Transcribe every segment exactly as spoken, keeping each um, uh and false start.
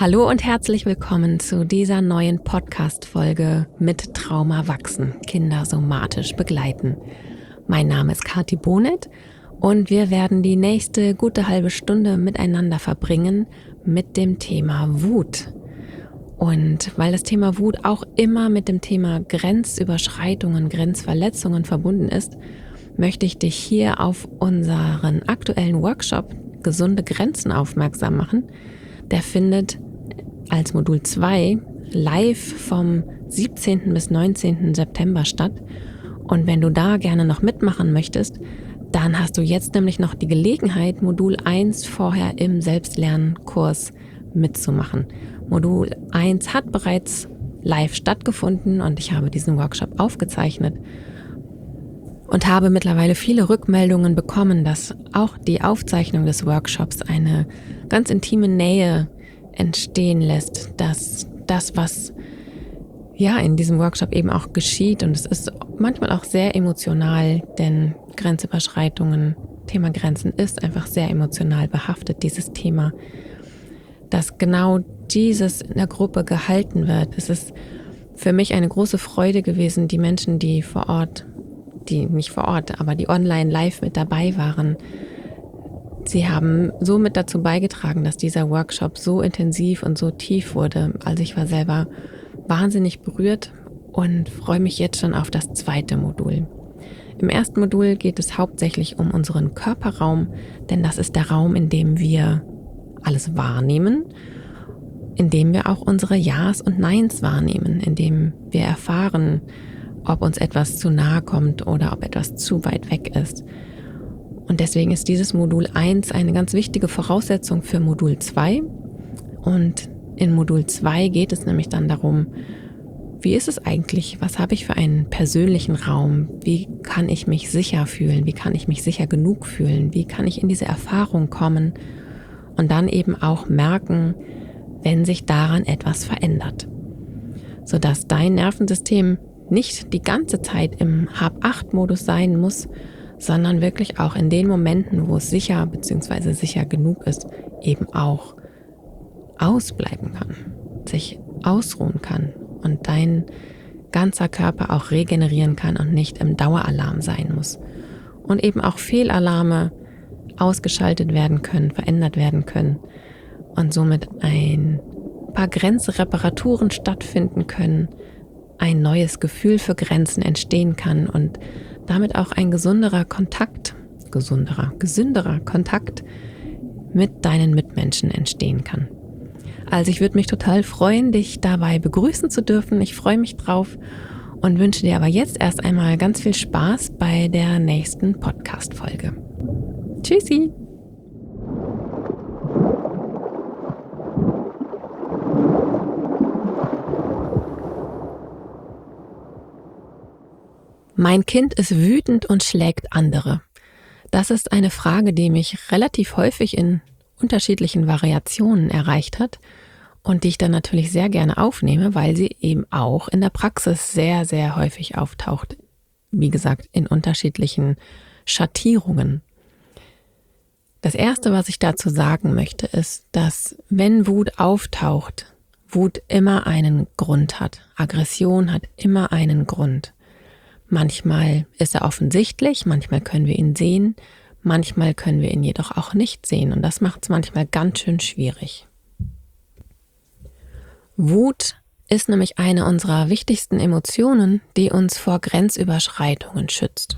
Hallo und herzlich willkommen zu dieser neuen Podcast-Folge mit Trauma wachsen, Kinder somatisch begleiten. Mein Name ist Kathi Bonet und wir werden die nächste gute halbe Stunde miteinander verbringen mit dem Thema Wut. Und weil das Thema Wut auch immer mit dem Thema Grenzüberschreitungen, Grenzverletzungen verbunden ist, möchte ich dich hier auf unseren aktuellen Workshop Gesunde Grenzen aufmerksam machen. Der findet als Modul zwei live vom siebzehnten bis neunzehnten September statt. Und wenn du da gerne noch mitmachen möchtest, dann hast du jetzt nämlich noch die Gelegenheit, Modul eins vorher im Selbstlernkurs mitzumachen. Modul eins hat bereits live stattgefunden und ich habe diesen Workshop aufgezeichnet und habe mittlerweile viele Rückmeldungen bekommen, dass auch die Aufzeichnung des Workshops eine ganz intime Nähe entstehen lässt, dass das, was ja in diesem Workshop eben auch geschieht, und es ist manchmal auch sehr emotional, denn Grenzüberschreitungen, Thema Grenzen ist einfach sehr emotional behaftet, dieses Thema, dass genau dieses in der Gruppe gehalten wird. Es ist für mich eine große Freude gewesen, die Menschen, die vor Ort, die nicht vor Ort, aber die online live mit dabei waren, sie haben somit dazu beigetragen, dass dieser Workshop so intensiv und so tief wurde. Also ich war selber wahnsinnig berührt und freue mich jetzt schon auf das zweite Modul. Im ersten Modul geht es hauptsächlich um unseren Körperraum, denn das ist der Raum, in dem wir alles wahrnehmen, in dem wir auch unsere Ja's und Neins wahrnehmen, in dem wir erfahren, ob uns etwas zu nahe kommt oder ob etwas zu weit weg ist. Und deswegen ist dieses Modul eins eine ganz wichtige Voraussetzung für Modul zwei. Und in Modul zwei geht es nämlich dann darum, wie ist es eigentlich? Was habe ich für einen persönlichen Raum? Wie kann ich mich sicher fühlen? Wie kann ich mich sicher genug fühlen? Wie kann ich in diese Erfahrung kommen und dann eben auch merken, wenn sich daran etwas verändert, sodass dein Nervensystem nicht die ganze Zeit im Hab-Acht-Modus sein muss, sondern wirklich auch in den Momenten, wo es sicher bzw. sicher genug ist, eben auch ausbleiben kann, sich ausruhen kann und dein ganzer Körper auch regenerieren kann und nicht im Daueralarm sein muss. Und eben auch Fehlalarme ausgeschaltet werden können, verändert werden können und somit ein paar Grenzreparaturen stattfinden können, ein neues Gefühl für Grenzen entstehen kann und damit auch ein gesunderer Kontakt, gesunderer, gesünderer Kontakt mit deinen Mitmenschen entstehen kann. Also ich würde mich total freuen, dich dabei begrüßen zu dürfen. Ich freue mich drauf und wünsche dir aber jetzt erst einmal ganz viel Spaß bei der nächsten Podcast-Folge. Tschüssi! Mein Kind ist wütend und schlägt andere. Das ist eine Frage, die mich relativ häufig in unterschiedlichen Variationen erreicht hat und die ich dann natürlich sehr gerne aufnehme, weil sie eben auch in der Praxis sehr, sehr häufig auftaucht. Wie gesagt, in unterschiedlichen Schattierungen. Das Erste, was ich dazu sagen möchte, ist, dass wenn Wut auftaucht, Wut immer einen Grund hat. Aggression hat immer einen Grund. Manchmal ist er offensichtlich, manchmal können wir ihn sehen, manchmal können wir ihn jedoch auch nicht sehen und das macht es manchmal ganz schön schwierig. Wut ist nämlich eine unserer wichtigsten Emotionen, die uns vor Grenzüberschreitungen schützt.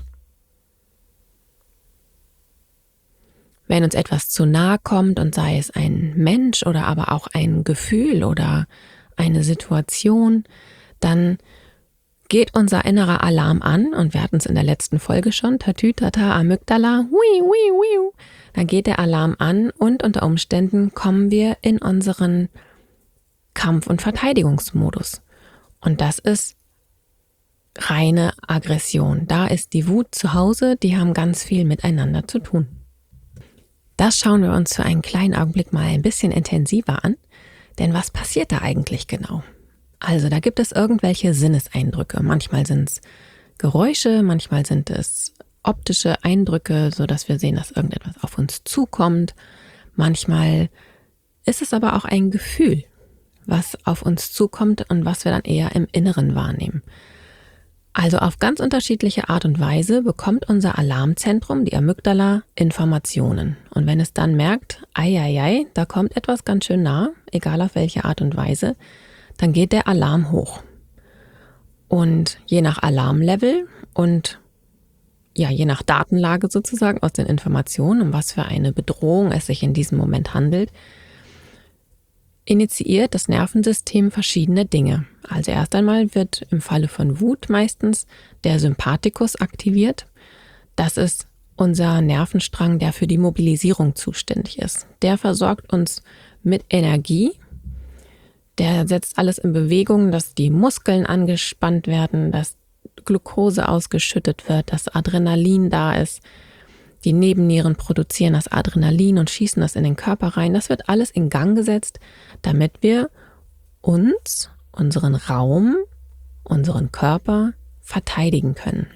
Wenn uns etwas zu nahe kommt und sei es ein Mensch oder aber auch ein Gefühl oder eine Situation, dann geht unser innerer Alarm an und wir hatten es in der letzten Folge schon, Tatütata, Amygdala, hui, hui, hui. Dann geht der Alarm an und unter Umständen kommen wir in unseren Kampf- und Verteidigungsmodus. Und das ist reine Aggression. Da ist die Wut zu Hause, die haben ganz viel miteinander zu tun. Das schauen wir uns für einen kleinen Augenblick mal ein bisschen intensiver an, denn was passiert da eigentlich genau? Also da gibt es irgendwelche Sinneseindrücke. Manchmal sind es Geräusche, manchmal sind es optische Eindrücke, sodass wir sehen, dass irgendetwas auf uns zukommt. Manchmal ist es aber auch ein Gefühl. was auf uns zukommt und was wir dann eher im Inneren wahrnehmen. Also auf ganz unterschiedliche Art und Weise bekommt unser Alarmzentrum, die Amygdala, Informationen. Und wenn es dann merkt, ei, ei, ei, da kommt etwas ganz schön nah, egal auf welche Art und Weise, dann geht der Alarm hoch. Und je nach Alarmlevel und ja, je nach Datenlage sozusagen aus den Informationen, um was für eine Bedrohung es sich in diesem Moment handelt, initiiert das Nervensystem verschiedene Dinge. Also erst einmal wird im Falle von Wut meistens der Sympathikus aktiviert. Das ist unser Nervenstrang, der für die Mobilisierung zuständig ist. Der versorgt uns mit Energie. Der setzt alles in Bewegung, dass die Muskeln angespannt werden, dass Glucose ausgeschüttet wird, dass Adrenalin da ist. Die Nebennieren produzieren das Adrenalin und schießen das in den Körper rein. Das wird alles in Gang gesetzt, damit wir uns, unseren Raum, unseren Körper verteidigen können.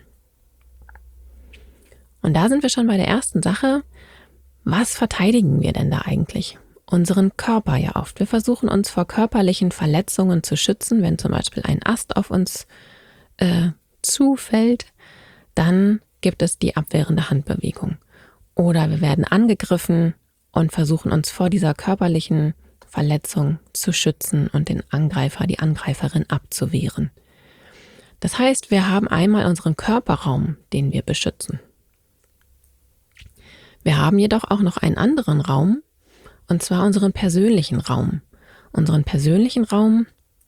Und da sind wir schon bei der ersten Sache. Was verteidigen wir denn da eigentlich? Unseren Körper ja oft. Wir versuchen uns vor körperlichen Verletzungen zu schützen. Wenn zum Beispiel ein Ast auf uns äh, zufällt, dann gibt es die abwehrende Handbewegung. Oder wir werden angegriffen und versuchen uns vor dieser körperlichen Verletzung zu schützen und den Angreifer, die Angreiferin abzuwehren. Das heißt, wir haben einmal unseren Körperraum, den wir beschützen. Wir haben jedoch auch noch einen anderen Raum, und zwar unseren persönlichen Raum. Unseren persönlichen Raum,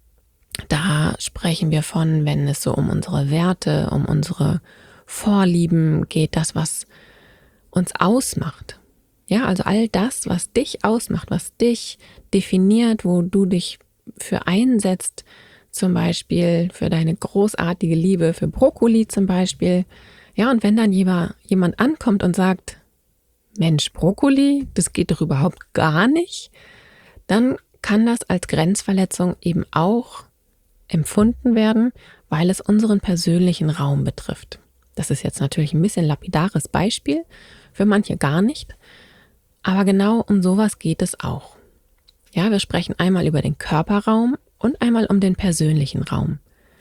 da sprechen wir von, wenn es so um unsere Werte, um unsere Vorlieben geht, das, was uns ausmacht. Ja, also all das, was dich ausmacht, was dich definiert, wo du dich für einsetzt, zum Beispiel für deine großartige Liebe für Brokkoli zum Beispiel. Ja, und wenn dann jemand ankommt und sagt, Mensch, Brokkoli, das geht doch überhaupt gar nicht, dann kann das als Grenzverletzung eben auch empfunden werden, weil es unseren persönlichen Raum betrifft. Das ist jetzt natürlich ein bisschen lapidares Beispiel, für manche gar nicht, aber genau um sowas geht es auch. Ja, wir sprechen einmal über den Körperraum und einmal um den persönlichen Raum.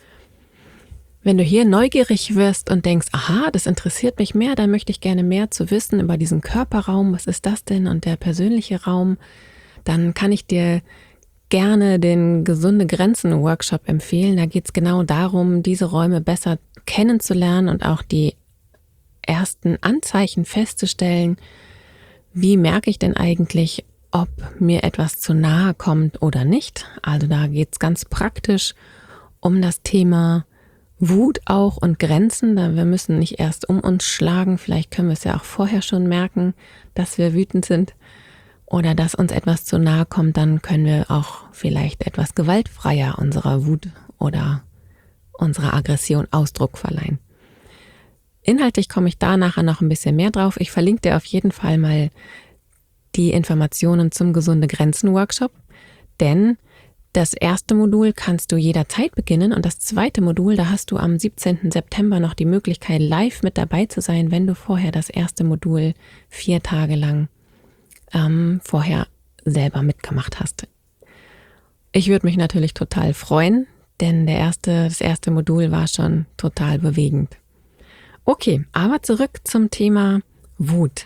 Wenn du hier neugierig wirst und denkst, aha, das interessiert mich mehr, da möchte ich gerne mehr zu wissen über diesen Körperraum, was ist das denn und der persönliche Raum, dann kann ich dir gerne den Gesunde Grenzen Workshop empfehlen. Da geht es genau darum, diese Räume besser kennenzulernen und auch die ersten Anzeichen festzustellen. Wie merke ich denn eigentlich, ob mir etwas zu nahe kommt oder nicht? Also da geht es ganz praktisch um das Thema Wut auch und Grenzen. Da wir müssen nicht erst um uns schlagen. Vielleicht können wir es ja auch vorher schon merken, dass wir wütend sind. Oder dass uns etwas zu nahe kommt, dann können wir auch vielleicht etwas gewaltfreier unserer Wut oder unserer Aggression Ausdruck verleihen. Inhaltlich komme ich da nachher noch ein bisschen mehr drauf. Ich verlinke dir auf jeden Fall mal die Informationen zum Gesunde Grenzen Workshop, denn das erste Modul kannst du jederzeit beginnen und das zweite Modul, da hast du am siebzehnten September noch die Möglichkeit, live mit dabei zu sein, wenn du vorher das erste Modul vier Tage lang ähm, vorher selber mitgemacht hast. Ich würde mich natürlich total freuen, denn der erste, das erste Modul war schon total bewegend. Okay, aber zurück zum Thema Wut.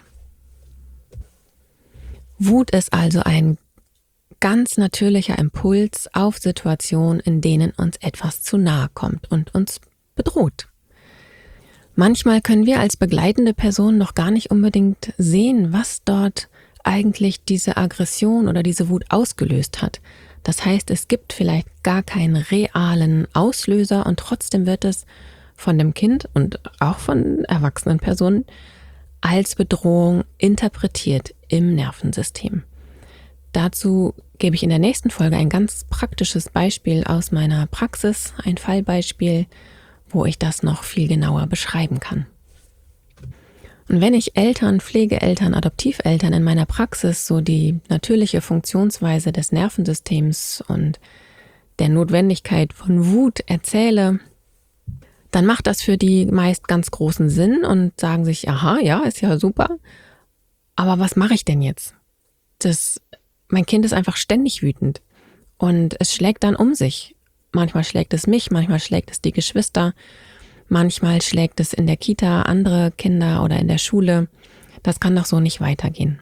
Wut ist also ein ganz natürlicher Impuls auf Situationen, in denen uns etwas zu nahe kommt und uns bedroht. Manchmal können wir als begleitende Person noch gar nicht unbedingt sehen, was dort eigentlich diese Aggression oder diese Wut ausgelöst hat. Das heißt, es gibt vielleicht gar keinen realen Auslöser und trotzdem wird es von dem Kind und auch von erwachsenen Personen als Bedrohung interpretiert im Nervensystem. Dazu gebe ich in der nächsten Folge ein ganz praktisches Beispiel aus meiner Praxis, ein Fallbeispiel, wo ich das noch viel genauer beschreiben kann. Und wenn ich Eltern, Pflegeeltern, Adoptiveltern in meiner Praxis so die natürliche Funktionsweise des Nervensystems und der Notwendigkeit von Wut erzähle, dann macht das für die meist ganz großen Sinn und sagen sich, aha, ja, ist ja super, aber was mache ich denn jetzt? Das, mein Kind ist einfach ständig wütend Und es schlägt dann um sich. Manchmal schlägt es mich, manchmal schlägt es die Geschwister, manchmal schlägt es in der Kita andere Kinder oder in der Schule. Das kann doch so nicht weitergehen.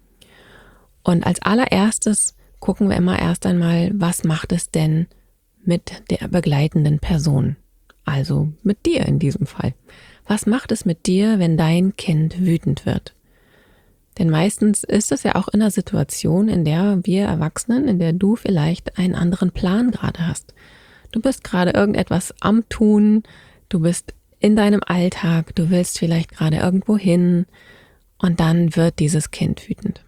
Und als allererstes gucken wir immer erst einmal, was macht es denn mit der begleitenden Person? Also mit dir in diesem Fall. Was macht es mit dir, wenn dein Kind wütend wird? Denn meistens ist es ja auch in einer Situation, in der wir Erwachsenen, in der du vielleicht einen anderen Plan gerade hast. Du bist gerade irgendetwas am Tun, du bist in deinem Alltag, du willst vielleicht gerade irgendwo hin und dann wird dieses Kind wütend.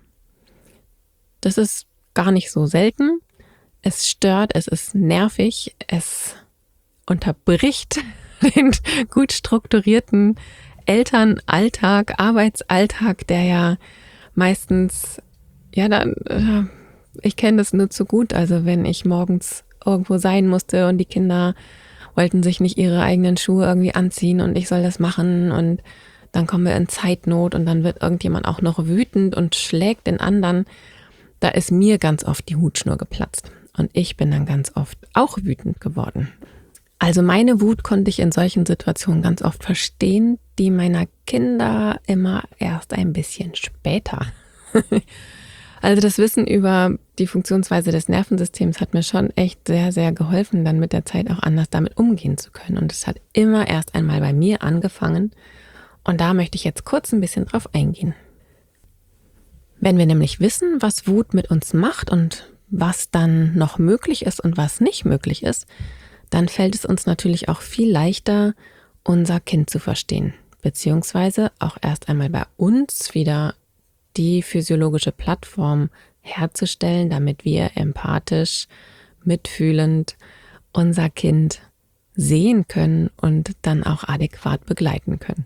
Das ist gar nicht so selten. Es stört, es ist nervig, es unterbricht den gut strukturierten Elternalltag, Arbeitsalltag, der ja meistens, ja, dann, äh, ich kenne das nur zu gut. Also wenn ich morgens irgendwo sein musste und die Kinder wollten sich nicht ihre eigenen Schuhe irgendwie anziehen und ich soll das machen und dann kommen wir in Zeitnot und dann wird irgendjemand auch noch wütend und schlägt den anderen. Da ist mir ganz oft die Hutschnur geplatzt und ich bin dann ganz oft auch wütend geworden. Also meine Wut konnte ich in solchen Situationen ganz oft verstehen, die meiner Kinder immer erst ein bisschen später. Also das Wissen über die Funktionsweise des Nervensystems hat mir schon echt sehr, sehr geholfen, dann mit der Zeit auch anders damit umgehen zu können. Und es hat immer erst einmal bei mir angefangen. Und da möchte ich jetzt kurz ein bisschen drauf eingehen. Wenn wir nämlich wissen, was Wut mit uns macht und was dann noch möglich ist und was nicht möglich ist, dann fällt es uns natürlich auch viel leichter, unser Kind zu verstehen, beziehungsweise auch erst einmal bei uns wieder die physiologische Plattform herzustellen, damit wir empathisch, mitfühlend unser Kind sehen können und dann auch adäquat begleiten können.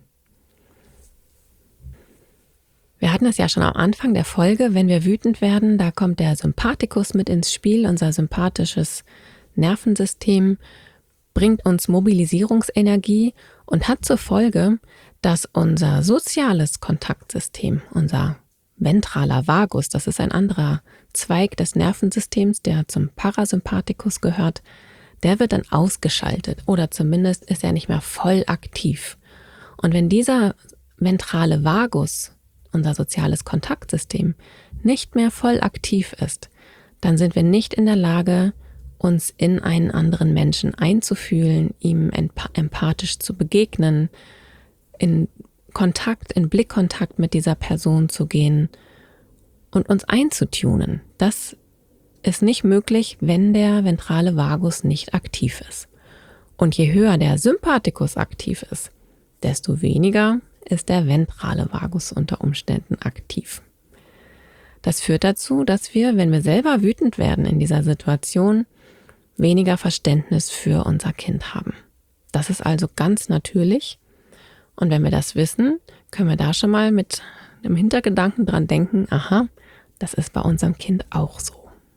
Wir hatten es ja schon am Anfang der Folge, wenn wir wütend werden, da kommt der Sympathikus mit ins Spiel, unser sympathisches Nervensystem, bringt uns Mobilisierungsenergie und hat zur Folge, dass unser soziales Kontaktsystem, unser ventraler Vagus, das ist ein anderer Zweig des Nervensystems, der zum Parasympathikus gehört, der wird dann ausgeschaltet oder zumindest ist er nicht mehr voll aktiv. Und wenn dieser ventrale Vagus, unser soziales Kontaktsystem, nicht mehr voll aktiv ist, dann sind wir nicht in der Lage, uns in einen anderen Menschen einzufühlen, ihm empathisch zu begegnen, in Kontakt, in Blickkontakt mit dieser Person zu gehen und uns einzutunen. Das ist nicht möglich, wenn der ventrale Vagus nicht aktiv ist. Und je höher der Sympathikus aktiv ist, desto weniger ist der ventrale Vagus unter Umständen aktiv. Das führt dazu, dass wir, wenn wir selber wütend werden in dieser Situation, weniger Verständnis für unser Kind haben. Das ist also ganz natürlich. Und wenn wir das wissen, können wir da schon mal mit einem Hintergedanken dran denken, aha, das ist bei unserem Kind auch so.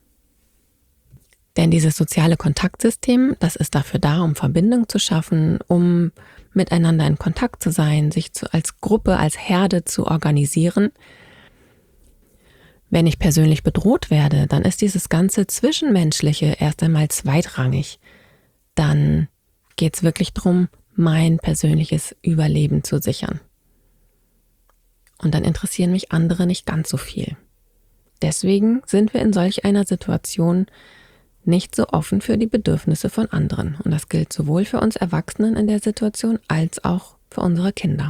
Denn dieses soziale Kontaktsystem, das ist dafür da, um Verbindung zu schaffen, um miteinander in Kontakt zu sein, sich zu, als Gruppe, als Herde zu organisieren. Wenn ich persönlich bedroht werde, dann ist dieses ganze Zwischenmenschliche erst einmal zweitrangig. Dann geht es wirklich darum, mein persönliches Überleben zu sichern. Und dann interessieren mich andere nicht ganz so viel. Deswegen sind wir in solch einer Situation nicht so offen für die Bedürfnisse von anderen. Und das gilt sowohl für uns Erwachsenen in der Situation als auch für unsere Kinder.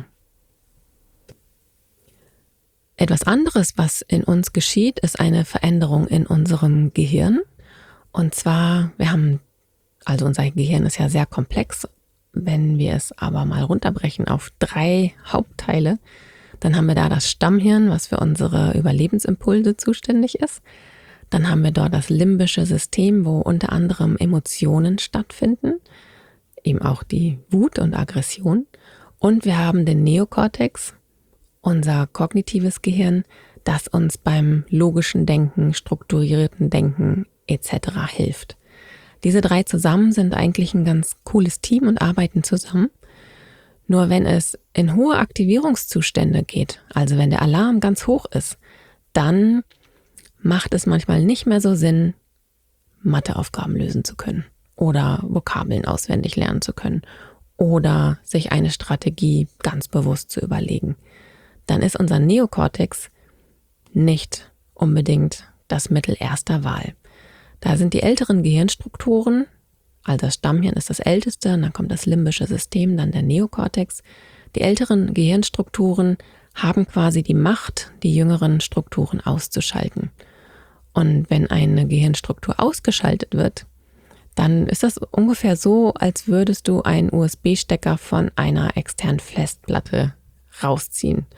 Etwas anderes, was in uns geschieht, ist eine Veränderung in unserem Gehirn. Und zwar, wir haben, also unser Gehirn ist ja sehr komplex. Wenn wir es aber mal runterbrechen auf drei Hauptteile, dann haben wir da das Stammhirn, was für unsere Überlebensimpulse zuständig ist. Dann haben wir dort das limbische System, wo unter anderem Emotionen stattfinden, eben auch die Wut und Aggression. Und wir haben den Neokortex, unser kognitives Gehirn, das uns beim logischen Denken, strukturierten Denken et cetera hilft. Diese drei zusammen sind eigentlich ein ganz cooles Team und arbeiten zusammen. Nur wenn es in hohe Aktivierungszustände geht, also wenn der Alarm ganz hoch ist, dann macht es manchmal nicht mehr so Sinn, Matheaufgaben lösen zu können oder Vokabeln auswendig lernen zu können oder sich eine Strategie ganz bewusst zu überlegen, dann ist unser Neokortex nicht unbedingt das Mittel erster Wahl. Da sind die älteren Gehirnstrukturen, also das Stammhirn ist das älteste, und dann kommt das limbische System, dann der Neokortex. Die älteren Gehirnstrukturen haben quasi die Macht, die jüngeren Strukturen auszuschalten. Und wenn eine Gehirnstruktur ausgeschaltet wird, dann ist das ungefähr so, als würdest du einen U S B-Stecker von einer externen Festplatte rausziehen.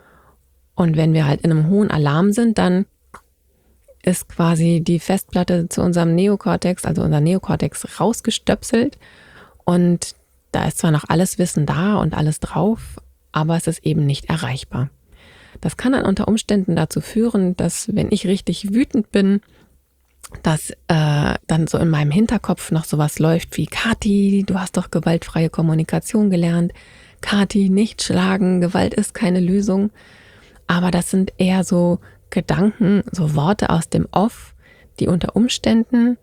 Und wenn wir halt in einem hohen Alarm sind, dann ist quasi die Festplatte zu unserem Neokortex, also unser Neokortex rausgestöpselt. Und da ist zwar noch alles Wissen da und alles drauf, aber es ist eben nicht erreichbar. Das kann dann unter Umständen dazu führen, dass, wenn ich richtig wütend bin, dass äh, dann so in meinem Hinterkopf noch sowas läuft wie: Kathi, du hast doch gewaltfreie Kommunikation gelernt. Kathi, nicht schlagen, Gewalt ist keine Lösung. Aber das sind eher so Gedanken, so Worte aus dem Off, die unter Umständen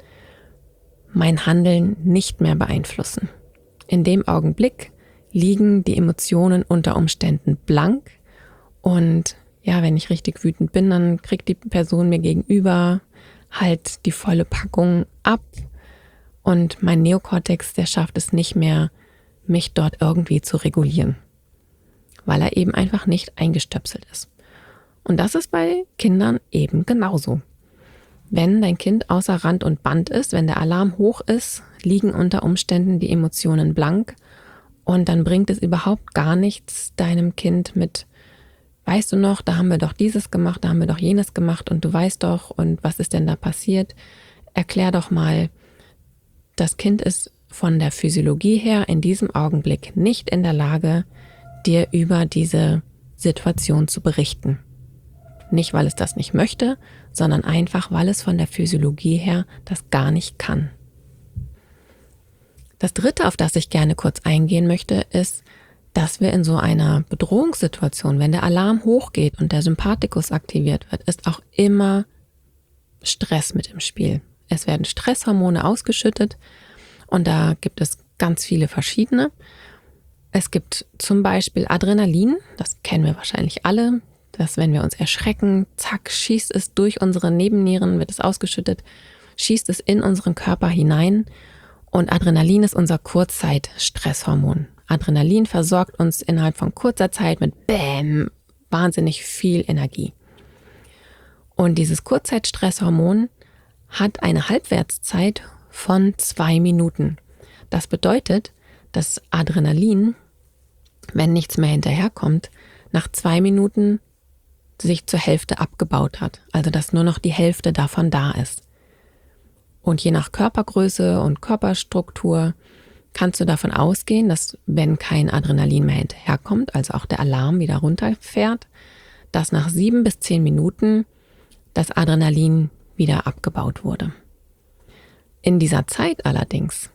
mein Handeln nicht mehr beeinflussen. In dem Augenblick liegen die Emotionen unter Umständen blank. Und ja, wenn ich richtig wütend bin, dann kriegt die Person mir gegenüber halt die volle Packung ab. Und mein Neokortex, der schafft es nicht mehr, mich dort irgendwie zu regulieren, weil er eben einfach nicht eingestöpselt ist. Und das ist bei Kindern eben genauso. Wenn dein Kind außer Rand und Band ist, wenn der Alarm hoch ist, liegen unter Umständen die Emotionen blank. Und dann bringt es überhaupt gar nichts, deinem Kind mit: Weißt du noch, da haben wir doch dieses gemacht, da haben wir doch jenes gemacht und du weißt doch, und was ist denn da passiert? Erklär doch mal. Das Kind ist von der Physiologie her in diesem Augenblick nicht in der Lage, dir über diese Situation zu berichten. Nicht, weil es das nicht möchte, sondern einfach, weil es von der Physiologie her das gar nicht kann. Das Dritte, auf das ich gerne kurz eingehen möchte, ist, dass wir in so einer Bedrohungssituation, wenn der Alarm hochgeht und der Sympathikus aktiviert wird, ist auch immer Stress mit im Spiel. Es werden Stresshormone ausgeschüttet und da gibt es ganz viele verschiedene. Es gibt zum Beispiel Adrenalin, das kennen wir wahrscheinlich alle, dass wenn wir uns erschrecken, zack, schießt es durch unsere Nebennieren, wird es ausgeschüttet, schießt es in unseren Körper hinein. Und Adrenalin ist unser Kurzzeit-Stresshormon. Adrenalin versorgt uns innerhalb von kurzer Zeit mit Bäm, wahnsinnig viel Energie. Und dieses Kurzzeitstresshormon hat eine Halbwertszeit von zwei Minuten. Das bedeutet, dass Adrenalin, wenn nichts mehr hinterherkommt, nach zwei Minuten sich zur Hälfte abgebaut hat. Also dass nur noch die Hälfte davon da ist. Und je nach Körpergröße und Körperstruktur kannst du davon ausgehen, dass, wenn kein Adrenalin mehr hinterherkommt, also auch der Alarm wieder runterfährt, dass nach sieben bis zehn Minuten das Adrenalin wieder abgebaut wurde. In dieser Zeit allerdings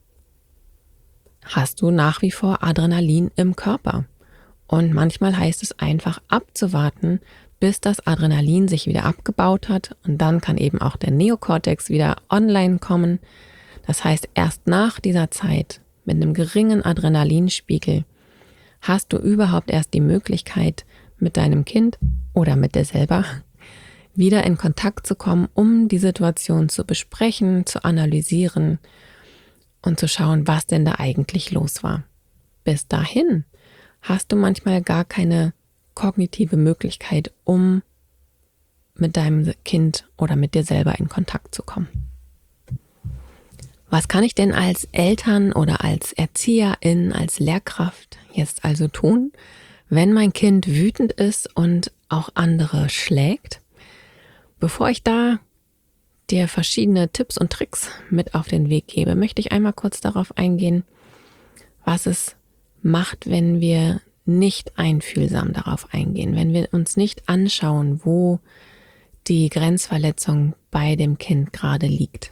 hast du nach wie vor Adrenalin im Körper. Und manchmal heißt es einfach abzuwarten, bis das Adrenalin sich wieder abgebaut hat, und dann kann eben auch der Neokortex wieder online kommen. Das heißt, erst nach dieser Zeit mit einem geringen Adrenalinspiegel hast du überhaupt erst die Möglichkeit, mit deinem Kind oder mit dir selber wieder in Kontakt zu kommen, um die Situation zu besprechen, zu analysieren und zu schauen, was denn da eigentlich los war. Bis dahin hast du manchmal gar keine kognitive Möglichkeit, um mit deinem Kind oder mit dir selber in Kontakt zu kommen. Was kann ich denn als Eltern oder als Erzieherin, als Lehrkraft jetzt also tun, wenn mein Kind wütend ist und auch andere schlägt? Bevor ich da dir verschiedene Tipps und Tricks mit auf den Weg gebe, möchte ich einmal kurz darauf eingehen, was es macht, wenn wir nicht einfühlsam darauf eingehen, wenn wir uns nicht anschauen, wo die Grenzverletzung bei dem Kind gerade liegt.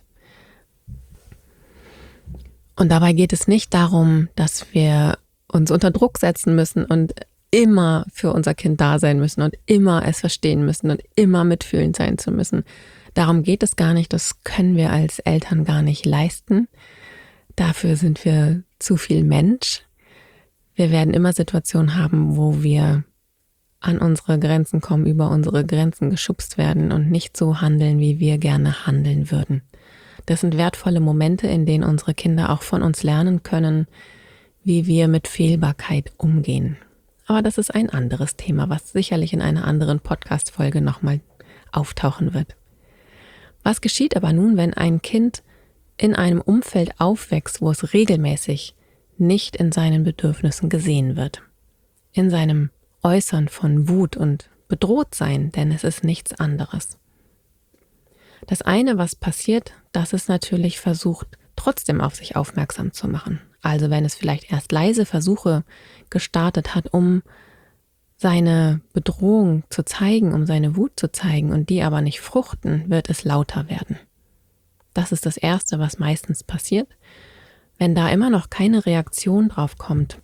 Und dabei geht es nicht darum, dass wir uns unter Druck setzen müssen und immer für unser Kind da sein müssen und immer es verstehen müssen und immer mitfühlend sein zu müssen. Darum geht es gar nicht, das können wir als Eltern gar nicht leisten. Dafür sind wir zu viel Mensch. Wir werden immer Situationen haben, wo wir an unsere Grenzen kommen, über unsere Grenzen geschubst werden und nicht so handeln, wie wir gerne handeln würden. Das sind wertvolle Momente, in denen unsere Kinder auch von uns lernen können, wie wir mit Fehlbarkeit umgehen. Aber das ist ein anderes Thema, was sicherlich in einer anderen Podcast-Folge nochmal auftauchen wird. Was geschieht aber nun, wenn ein Kind in einem Umfeld aufwächst, wo es regelmäßig nicht in seinen Bedürfnissen gesehen wird? In seinem Äußern von Wut und Bedrohtsein, denn es ist nichts anderes. Das eine, was passiert, dass es natürlich versucht, trotzdem auf sich aufmerksam zu machen. Also wenn es vielleicht erst leise Versuche gestartet hat, um seine Bedrohung zu zeigen, um seine Wut zu zeigen und die aber nicht fruchten, wird es lauter werden. Das ist das Erste, was meistens passiert. Wenn da immer noch keine Reaktion drauf kommt,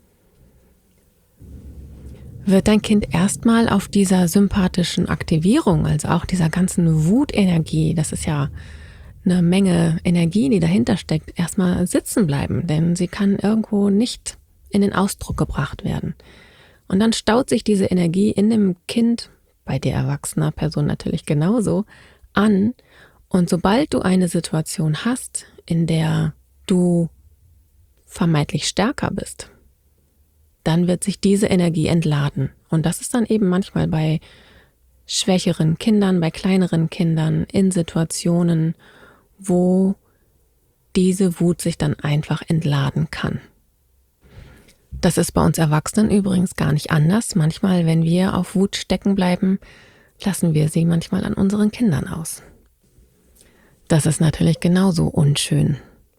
wird dein Kind erstmal auf dieser sympathischen Aktivierung, also auch dieser ganzen Wutenergie, das ist ja eine Menge Energie, die dahinter steckt, erstmal sitzen bleiben, denn sie kann irgendwo nicht in den Ausdruck gebracht werden. Und dann staut sich diese Energie in dem Kind, bei der erwachsener Person natürlich genauso, an. Und sobald du eine Situation hast, in der du vermeintlich stärker bist, dann wird sich diese Energie entladen. Und das ist dann eben manchmal bei schwächeren Kindern, bei kleineren Kindern, in Situationen, wo diese Wut sich dann einfach entladen kann. Das ist bei uns Erwachsenen übrigens gar nicht anders. Manchmal, wenn wir auf Wut stecken bleiben, lassen wir sie manchmal an unseren Kindern aus. Das ist natürlich genauso unschön.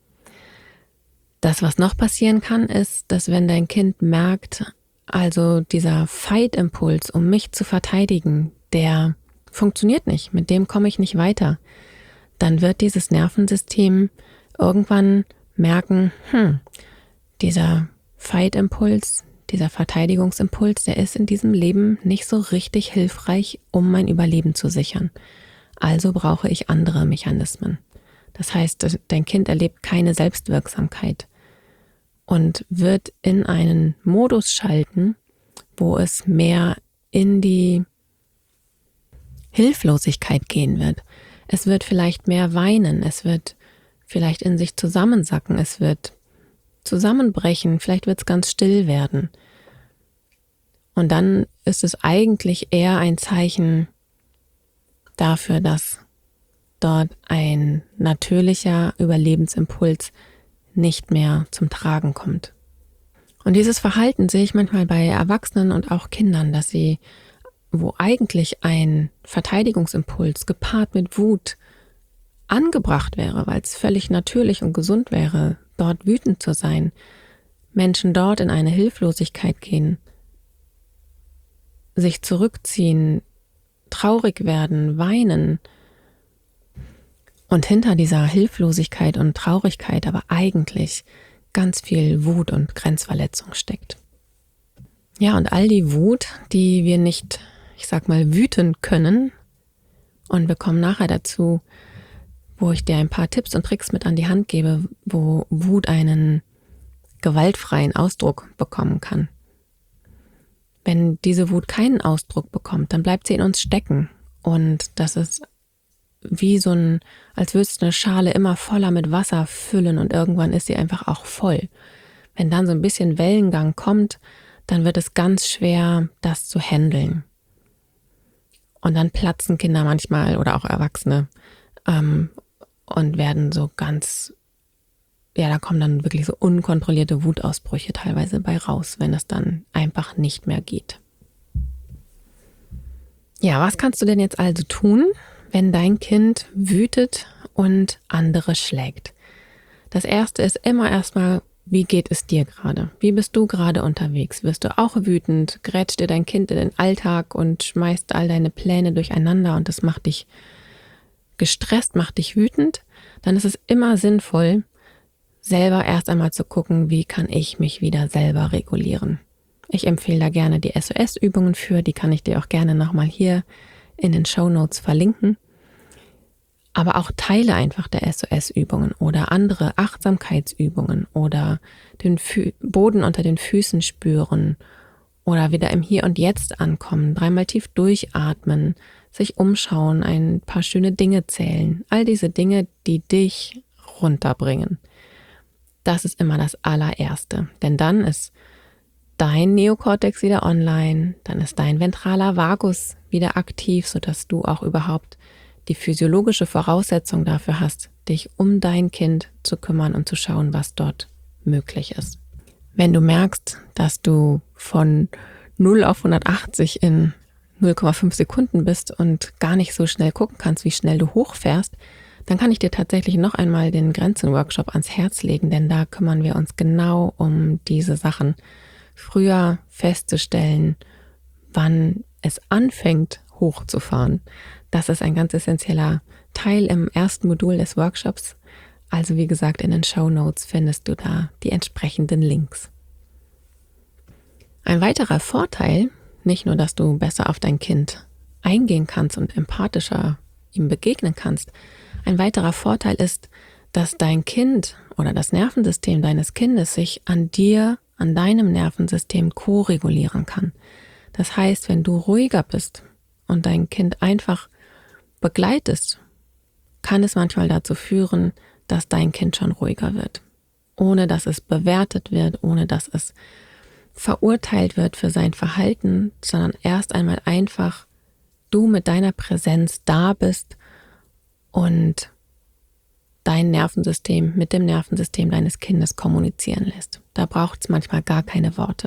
Das, was noch passieren kann, ist, dass wenn dein Kind merkt, also dieser Fight-Impuls, um mich zu verteidigen, der funktioniert nicht, mit dem komme ich nicht weiter, dann wird dieses Nervensystem irgendwann merken, hm, dieser Fight-Impuls, dieser Verteidigungsimpuls, der ist in diesem Leben nicht so richtig hilfreich, um mein Überleben zu sichern. Also brauche ich andere Mechanismen. Das heißt, dein Kind erlebt keine Selbstwirksamkeit und wird in einen Modus schalten, wo es mehr in die Hilflosigkeit gehen wird. Es wird vielleicht mehr weinen, es wird vielleicht in sich zusammensacken, es wird zusammenbrechen, vielleicht wird es ganz still werden. Und dann ist es eigentlich eher ein Zeichen dafür, dass dort ein natürlicher Überlebensimpuls nicht mehr zum Tragen kommt. Und dieses Verhalten sehe ich manchmal bei Erwachsenen und auch Kindern, dass sie, wo eigentlich ein Verteidigungsimpuls gepaart mit Wut angebracht wäre, weil es völlig natürlich und gesund wäre, dort wütend zu sein, Menschen dort in eine Hilflosigkeit gehen, sich zurückziehen, traurig werden, weinen, und hinter dieser Hilflosigkeit und Traurigkeit aber eigentlich ganz viel Wut und Grenzverletzung steckt. Ja, und all die Wut, die wir nicht, ich sag mal, wüten können, und wir kommen nachher dazu, wo ich dir ein paar Tipps und Tricks mit an die Hand gebe, wo Wut einen gewaltfreien Ausdruck bekommen kann. Wenn diese Wut keinen Ausdruck bekommt, dann bleibt sie in uns stecken, und das ist wie so ein, als würdest du eine Schale immer voller mit Wasser füllen und irgendwann ist sie einfach auch voll. Wenn dann so ein bisschen Wellengang kommt, dann wird es ganz schwer, das zu handeln. Und dann platzen Kinder manchmal oder auch Erwachsene ähm, und werden so ganz, ja, da kommen dann wirklich so unkontrollierte Wutausbrüche teilweise bei raus, wenn es dann einfach nicht mehr geht. Ja, was kannst du denn jetzt also tun, wenn dein Kind wütet und andere schlägt? Das Erste ist immer erstmal, wie geht es dir gerade? Wie bist du gerade unterwegs? Wirst du auch wütend? Grätscht dir dein Kind in den Alltag und schmeißt all deine Pläne durcheinander und das macht dich gestresst, macht dich wütend? Dann ist es immer sinnvoll, selber erst einmal zu gucken, wie kann ich mich wieder selber regulieren. Ich empfehle da gerne die S O S-Übungen für, die kann ich dir auch gerne nochmal hier in den Shownotes verlinken. Aber auch Teile einfach der S O S-Übungen oder andere Achtsamkeitsübungen oder den Fü- Boden unter den Füßen spüren oder wieder im Hier und Jetzt ankommen, dreimal tief durchatmen, sich umschauen, ein paar schöne Dinge zählen. All diese Dinge, die dich runterbringen. Das ist immer das allererste. Denn dann ist dein Neokortex wieder online, dann ist dein ventraler Vagus wieder aktiv, sodass du auch überhaupt die physiologische Voraussetzung dafür hast, dich um dein Kind zu kümmern und zu schauen, was dort möglich ist. Wenn du merkst, dass du von null auf hundertachtzig in null Komma fünf Sekunden bist und gar nicht so schnell gucken kannst, wie schnell du hochfährst, dann kann ich dir tatsächlich noch einmal den Grenzen-Workshop ans Herz legen, denn da kümmern wir uns genau um diese Sachen. Früher festzustellen, wann es anfängt, hochzufahren. Das ist ein ganz essentieller Teil im ersten Modul des Workshops. Also wie gesagt, in den Shownotes findest du da die entsprechenden Links. Ein weiterer Vorteil, nicht nur, dass du besser auf dein Kind eingehen kannst und empathischer ihm begegnen kannst, ein weiterer Vorteil ist, dass dein Kind oder das Nervensystem deines Kindes sich an dir, an deinem Nervensystem ko-regulieren kann. Das heißt, wenn du ruhiger bist und dein Kind einfach begleitest, kann es manchmal dazu führen, dass dein Kind schon ruhiger wird, ohne dass es bewertet wird, ohne dass es verurteilt wird für sein Verhalten, sondern erst einmal einfach du mit deiner Präsenz da bist und dein Nervensystem mit dem Nervensystem deines Kindes kommunizieren lässt. Da braucht es manchmal gar keine Worte.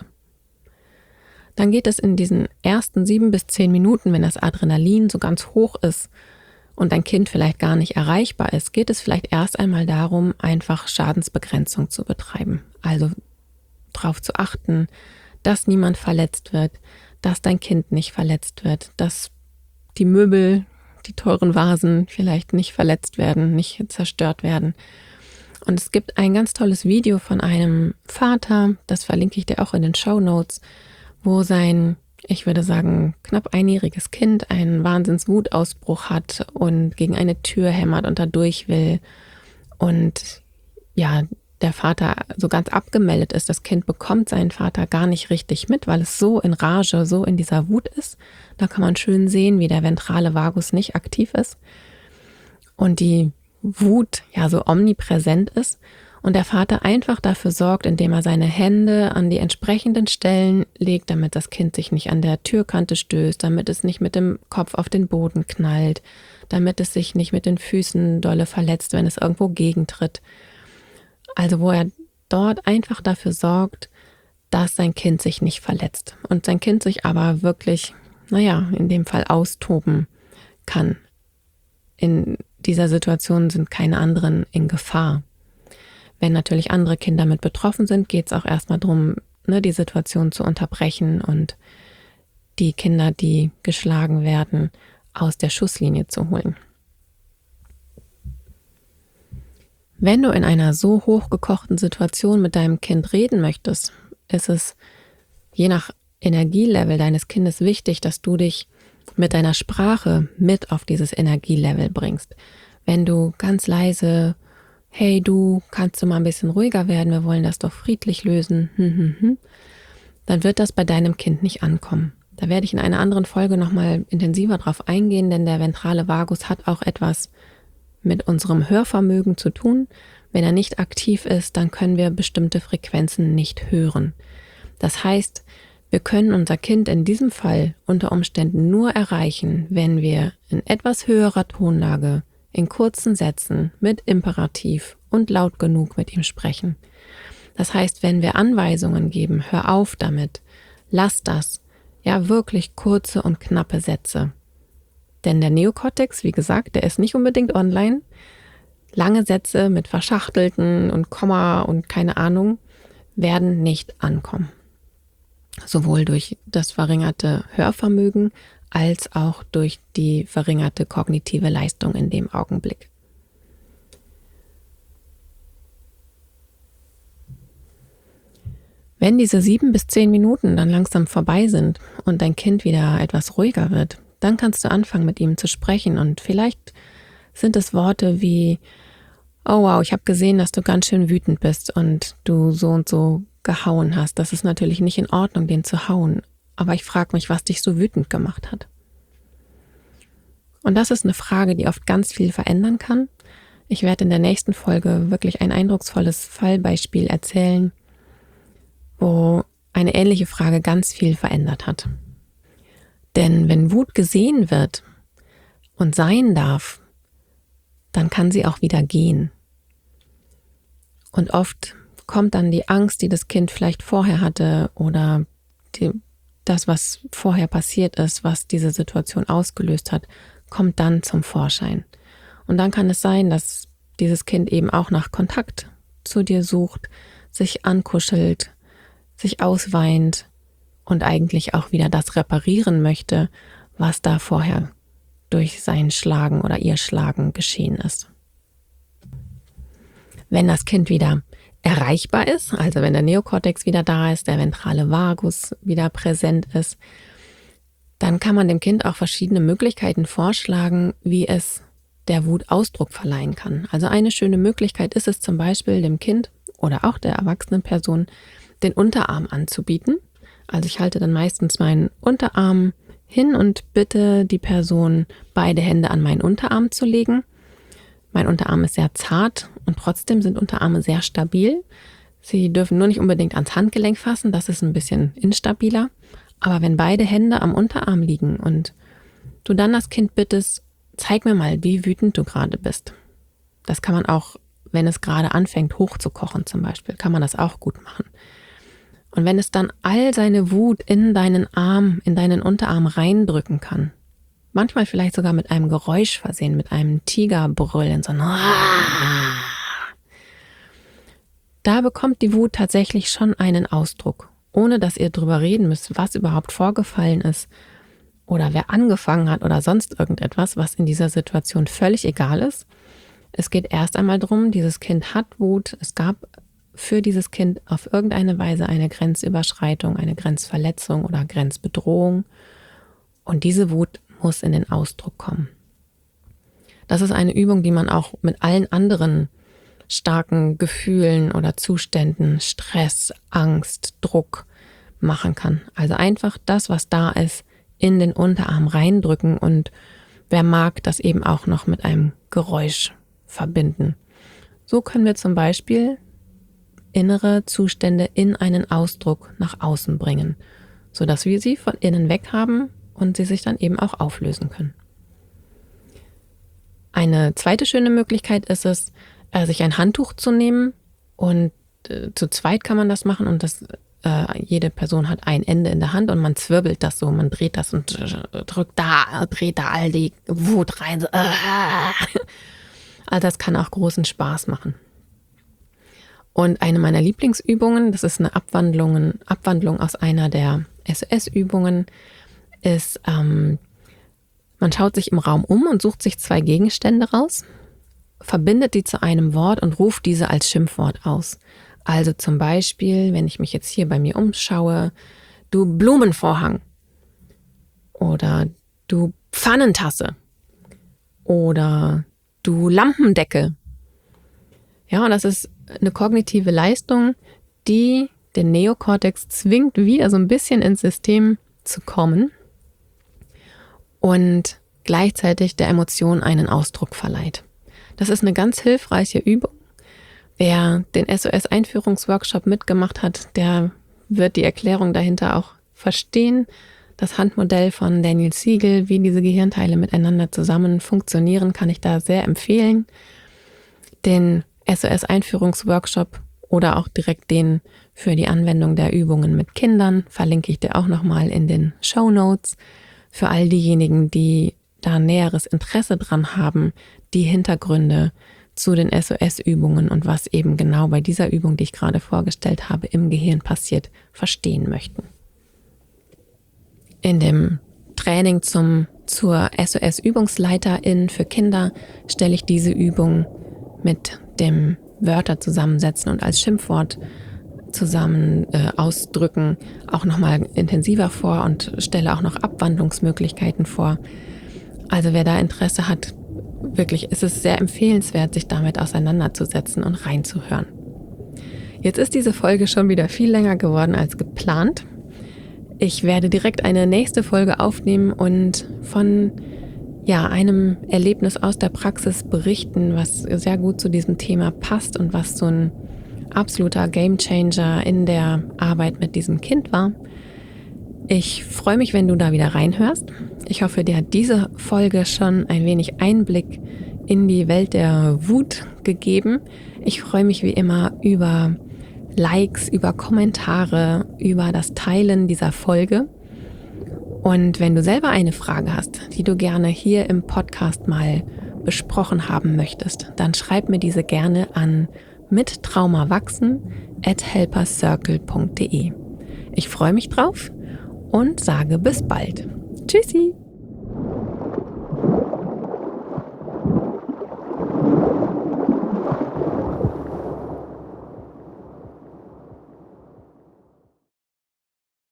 Dann geht es in diesen ersten sieben bis zehn Minuten, wenn das Adrenalin so ganz hoch ist und dein Kind vielleicht gar nicht erreichbar ist, geht es vielleicht erst einmal darum, einfach Schadensbegrenzung zu betreiben. Also darauf zu achten, dass niemand verletzt wird, dass dein Kind nicht verletzt wird, dass die Möbel, die teuren Vasen vielleicht nicht verletzt werden, nicht zerstört werden. Und es gibt ein ganz tolles Video von einem Vater, das verlinke ich dir auch in den Shownotes, wo sein, ich würde sagen, knapp einjähriges Kind einen Wahnsinnswutausbruch hat und gegen eine Tür hämmert und da durch will. Und ja, der Vater so ganz abgemeldet ist. Das Kind bekommt seinen Vater gar nicht richtig mit, weil es so in Rage, so in dieser Wut ist. Da kann man schön sehen, wie der ventrale Vagus nicht aktiv ist und die Wut ja so omnipräsent ist. Und der Vater einfach dafür sorgt, indem er seine Hände an die entsprechenden Stellen legt, damit das Kind sich nicht an der Türkante stößt, damit es nicht mit dem Kopf auf den Boden knallt, damit es sich nicht mit den Füßen dolle verletzt, wenn es irgendwo gegentritt. Also wo er dort einfach dafür sorgt, dass sein Kind sich nicht verletzt und sein Kind sich aber wirklich, naja, in dem Fall austoben kann. In dieser Situation sind keine anderen in Gefahr. Wenn natürlich andere Kinder mit betroffen sind, geht es auch erstmal darum, ne, die Situation zu unterbrechen und die Kinder, die geschlagen werden, aus der Schusslinie zu holen. Wenn du in einer so hochgekochten Situation mit deinem Kind reden möchtest, ist es je nach Energielevel deines Kindes wichtig, dass du dich mit deiner Sprache mit auf dieses Energielevel bringst. Wenn du ganz leise, hey du, kannst du mal ein bisschen ruhiger werden, wir wollen das doch friedlich lösen, hm, hm, hm, dann wird das bei deinem Kind nicht ankommen. Da werde ich in einer anderen Folge nochmal intensiver drauf eingehen, denn der ventrale Vagus hat auch etwas mit unserem Hörvermögen zu tun. Wenn er nicht aktiv ist, dann können wir bestimmte Frequenzen nicht hören. Das heißt, wir können unser Kind in diesem Fall unter Umständen nur erreichen, wenn wir in etwas höherer Tonlage, in kurzen Sätzen, mit Imperativ und laut genug mit ihm sprechen. Das heißt, wenn wir Anweisungen geben, hör auf damit, lass das, ja wirklich kurze und knappe Sätze. Denn der Neokortex, wie gesagt, der ist nicht unbedingt online. Lange Sätze mit verschachtelten und Komma und keine Ahnung werden nicht ankommen. Sowohl durch das verringerte Hörvermögen als auch durch die verringerte kognitive Leistung in dem Augenblick. Wenn diese sieben bis zehn Minuten dann langsam vorbei sind und dein Kind wieder etwas ruhiger wird, dann kannst du anfangen, mit ihm zu sprechen und vielleicht Sind es Worte wie, oh wow, ich habe gesehen, dass du ganz schön wütend bist und du so und so gehauen hast. Das ist natürlich nicht in Ordnung, den zu hauen. Aber ich frage mich, was dich so wütend gemacht hat. Und das ist eine Frage, die oft ganz viel verändern kann. Ich werde in der nächsten Folge wirklich ein eindrucksvolles Fallbeispiel erzählen, wo eine ähnliche Frage ganz viel verändert hat. Denn wenn Wut gesehen wird und sein darf, dann kann sie auch wieder gehen. Und oft kommt dann die Angst, die das Kind vielleicht vorher hatte oder die, das, was vorher passiert ist, was diese Situation ausgelöst hat, kommt dann zum Vorschein. Und dann kann es sein, dass dieses Kind eben auch nach Kontakt zu dir sucht, sich ankuschelt, sich ausweint und eigentlich auch wieder das reparieren möchte, was da vorher durch sein Schlagen oder ihr Schlagen geschehen ist. Wenn das Kind wieder erreichbar ist, also wenn der Neokortex wieder da ist, der ventrale Vagus wieder präsent ist, dann kann man dem Kind auch verschiedene Möglichkeiten vorschlagen, wie es der Wut Ausdruck verleihen kann. Also eine schöne Möglichkeit ist es zum Beispiel, dem Kind oder auch der erwachsenen Person den Unterarm anzubieten. Also ich halte dann meistens meinen Unterarm hin und bitte die Person, beide Hände an meinen Unterarm zu legen. Mein Unterarm ist sehr zart und trotzdem sind Unterarme sehr stabil. Sie dürfen nur nicht unbedingt ans Handgelenk fassen, das ist ein bisschen instabiler. Aber wenn beide Hände am Unterarm liegen und du dann das Kind bittest, zeig mir mal, wie wütend du gerade bist. Das kann man auch, wenn es gerade anfängt hochzukochen zum Beispiel, kann man das auch gut machen. Und wenn es dann all seine Wut in deinen Arm, in deinen Unterarm reindrücken kann, manchmal vielleicht sogar mit einem Geräusch versehen, mit einem Tigerbrüllen, so ein Aah, da bekommt die Wut tatsächlich schon einen Ausdruck, ohne dass ihr drüber reden müsst, was überhaupt vorgefallen ist oder wer angefangen hat oder sonst irgendetwas, was in dieser Situation völlig egal ist. Es geht erst einmal darum, dieses Kind hat Wut, es gab für dieses Kind auf irgendeine Weise eine Grenzüberschreitung, eine Grenzverletzung oder Grenzbedrohung und diese Wut muss in den Ausdruck kommen. Das ist eine Übung, die man auch mit allen anderen starken Gefühlen oder Zuständen, Stress, Angst, Druck machen kann. Also einfach das, was da ist, in den Unterarm reindrücken und wer mag, das eben auch noch mit einem Geräusch verbinden. So können wir zum Beispiel innere Zustände in einen Ausdruck nach außen bringen, sodass wir sie von innen weg haben und sie sich dann eben auch auflösen können. Eine zweite schöne Möglichkeit ist es, sich ein Handtuch zu nehmen und äh, zu zweit kann man das machen und das, äh, jede Person hat ein Ende in der Hand und man zwirbelt das so, man dreht das und äh, drückt da, dreht da all die Wut rein. So, äh. Also das kann auch großen Spaß machen. Und eine meiner Lieblingsübungen, das ist eine Abwandlung, Abwandlung aus einer der S O S-Übungen, ist, ähm, man schaut sich im Raum um und sucht sich zwei Gegenstände raus, verbindet die zu einem Wort und ruft diese als Schimpfwort aus. Also zum Beispiel, wenn ich mich jetzt hier bei mir umschaue, du Blumenvorhang oder du Pfannentasse oder du Lampendeckel. Ja, und das ist eine kognitive Leistung, die den Neokortex zwingt, wieder so ein bisschen ins System zu kommen und gleichzeitig der Emotion einen Ausdruck verleiht. Das ist eine ganz hilfreiche Übung. Wer den S O S-Einführungsworkshop mitgemacht hat, der wird die Erklärung dahinter auch verstehen. Das Handmodell von Daniel Siegel, wie diese Gehirnteile miteinander zusammen funktionieren, kann ich da sehr empfehlen. Den S O S-Einführungsworkshop oder auch direkt den für die Anwendung der Übungen mit Kindern verlinke ich dir auch nochmal in den Shownotes. Für all diejenigen, die da näheres Interesse dran haben, die Hintergründe zu den S O S-Übungen und was eben genau bei dieser Übung, die ich gerade vorgestellt habe, im Gehirn passiert, verstehen möchten. In dem Training zum, zur S O S-Übungsleiterin für Kinder stelle ich diese Übung mit dem Wörter zusammensetzen und als Schimpfwort zusammen äh, ausdrücken auch nochmal intensiver vor und stelle auch noch Abwandlungsmöglichkeiten vor. Also wer da Interesse hat, wirklich ist es sehr empfehlenswert, sich damit auseinanderzusetzen und reinzuhören. Jetzt ist diese Folge schon wieder viel länger geworden als geplant. Ich werde direkt eine nächste Folge aufnehmen und von ja, einem Erlebnis aus der Praxis berichten, was sehr gut zu diesem Thema passt und was so ein absoluter Gamechanger in der Arbeit mit diesem Kind war. Ich freue mich, wenn du da wieder reinhörst. Ich hoffe, dir hat diese Folge schon ein wenig Einblick in die Welt der Wut gegeben. Ich freue mich wie immer über Likes, über Kommentare, über das Teilen dieser Folge. Und wenn du selber eine Frage hast, die du gerne hier im Podcast mal besprochen haben möchtest, dann schreib mir diese gerne an mittraumawachsen at helpercircle punkt de. Ich freue mich drauf und sage bis bald. Tschüssi!